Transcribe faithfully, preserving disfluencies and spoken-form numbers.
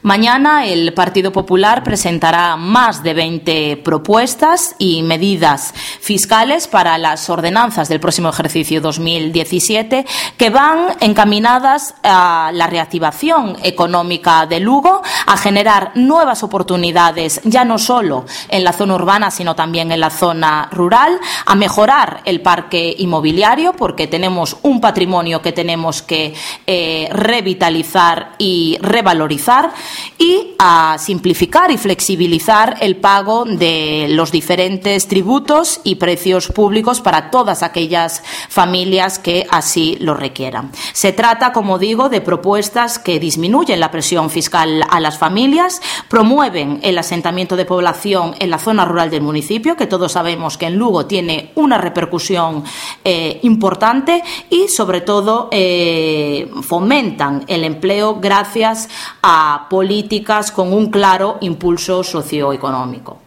Mañana el Partido Popular presentará más de veinte propuestas y medidas fiscales para las ordenanzas del próximo ejercicio dos mil diecisiete que van encaminadas a la reactivación económica de Lugo, a generar nuevas oportunidades ya no solo en la zona urbana sino también en la zona rural, a mejorar el parque inmobiliario porque tenemos un patrimonio que tenemos que eh, revitalizar y revalorizar, y a simplificar y flexibilizar el pago de los diferentes tributos y precios públicos para todas aquellas familias que así lo requieran. Se trata, como digo, de propuestas que disminuyen la presión fiscal a las familias, promueven el asentamiento de población en la zona rural del municipio, que todos sabemos que en Lugo tiene una repercusión eh, importante, y sobre todo eh, fomentan el empleo gracias a políticas con un claro impulso socioeconómico.